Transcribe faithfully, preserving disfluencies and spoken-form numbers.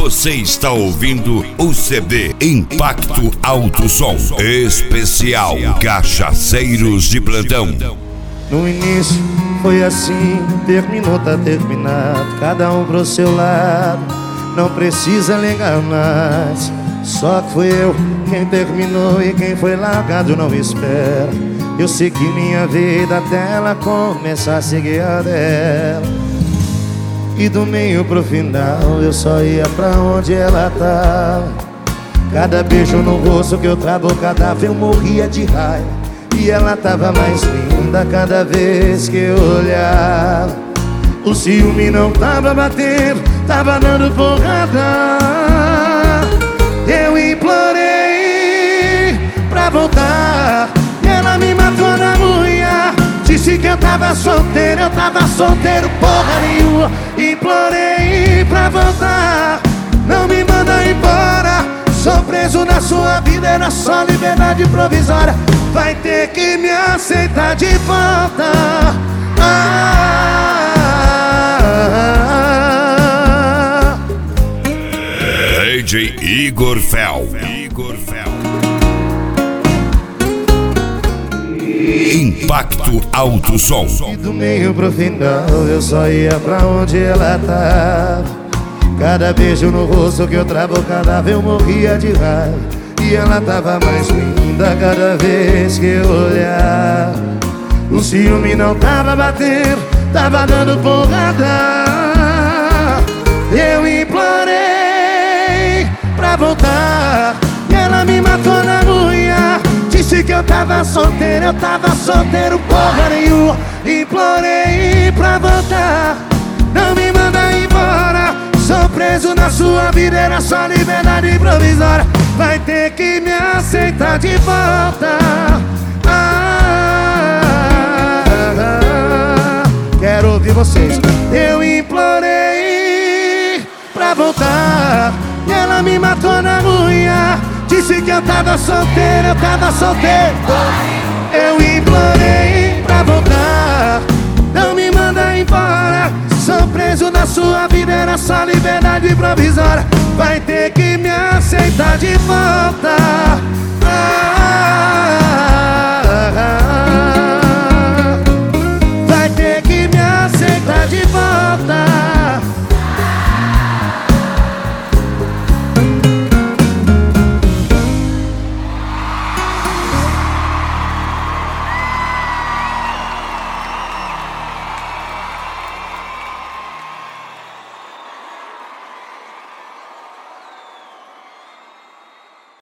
Você está ouvindo o C D Impacto Alto Som Especial Cachaceiros de Plantão. No início foi assim, terminou, tá terminado, cada um pro seu lado, não precisa ligar mais. Só que fui eu quem terminou e quem foi largado não espera. Eu segui minha vida até ela começar a seguir a dela. E do meio pro final eu só ia pra onde ela tava. Cada beijo no rosto que eu trabocava eu morria de raiva. E ela tava mais linda cada vez que eu olhava. O ciúme não tava batendo, tava dando porrada. Eu implorei pra voltar e ela me matou na unha. Disse que eu tava solteiro, eu tava solteiro porra nenhuma. Implorei pra voltar, não me manda embora. Sou preso na sua vida, era só liberdade provisória. Vai ter que me aceitar de volta. ah, D J Igor Fel. Igor Fel. Impacto Alto Som. E do meio pro final eu só ia pra onde ela tava. Cada beijo no rosto que eu trabocava eu morria de raiva. E ela tava mais linda cada vez que eu olhava. O ciúme não tava batendo, tava dando porrada. Eu implorei pra voltar e ela me matou na unha. Disse que eu tava solteiro, eu tava solteiro porra nenhuma. Implorei pra voltar, não me manda embora. Sou preso na sua vida, era só liberdade provisória. Vai ter que me aceitar de volta. ah, ah, Quero ouvir vocês. Eu implorei pra voltar e ela me matou na unha. Disse que eu tava solteiro, eu tava solteiro. Eu implorei pra voltar, não me manda embora. Sou preso na sua vida, era só liberdade provisória. Vai ter que me aceitar de volta.